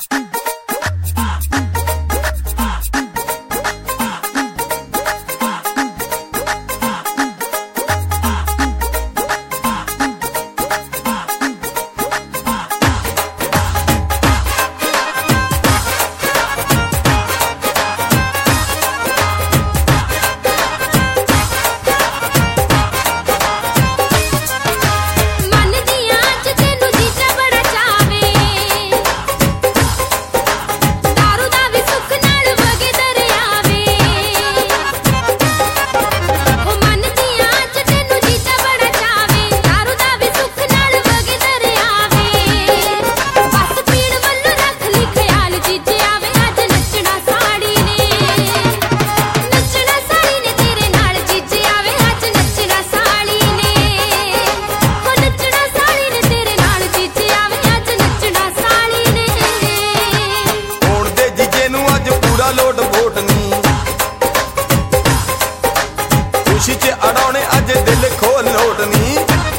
खुशी च अड़ाने अज दिल खोल लोट नी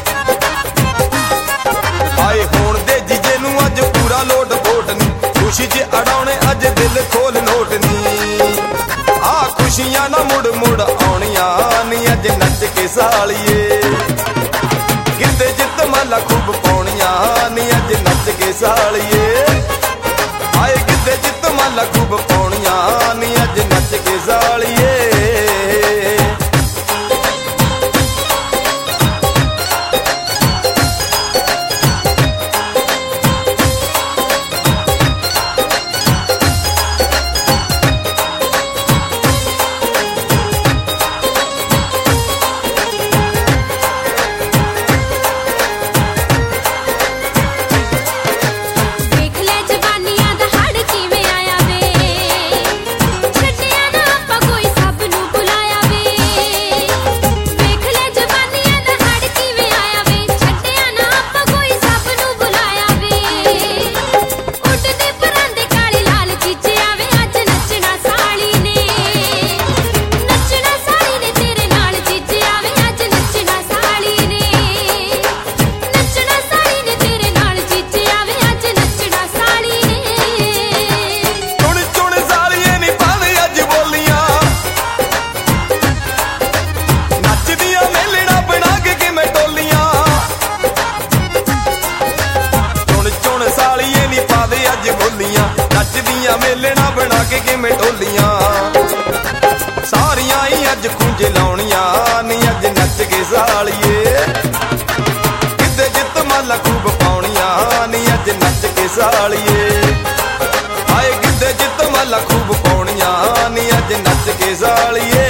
आए होण दे जीजे नू अज पूरा लोट वोट नी खुशी च अड़ाने अज दिल खोल लोट नी आ खुशियां ना मुड़ मुड़ आउणियां नी अज नच के सालिए गिद्दे जित माला खूब पाउणियां नी अज नच के सालिए आए गिद्दे जित माला खूब पाउणियां नी अज नच के सालिए नचदियां मेलना बना के किवें ढोलियां सारियां ही अज खुंज लाउणियां नी अज नच के सालिए गिद्दे जित माला खूब पाउणियां नी अज नच के सालिए आए गिद्दे जित माला खूब पाउणियां नी अज नच के सालिए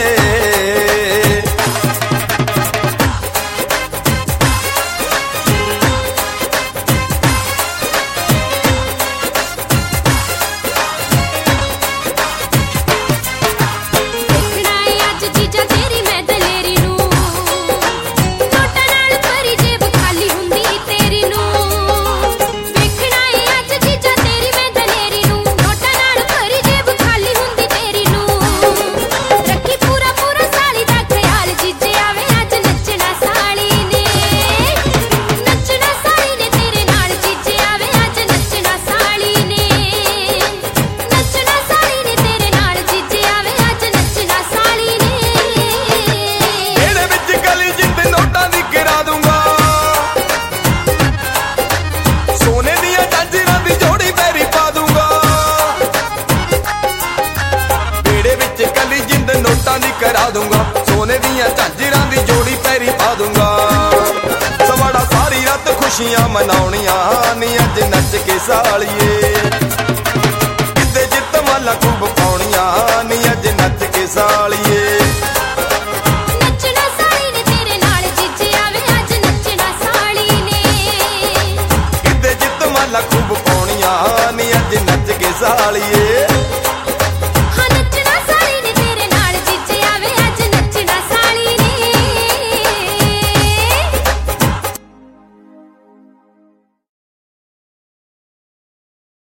करा दूंगा सोने दियां झांजरां दी जोड़ी पैरी पा दूंगा सवाड़ा सारी रात खुशियां मनाउणियां नी अज नच के सालिए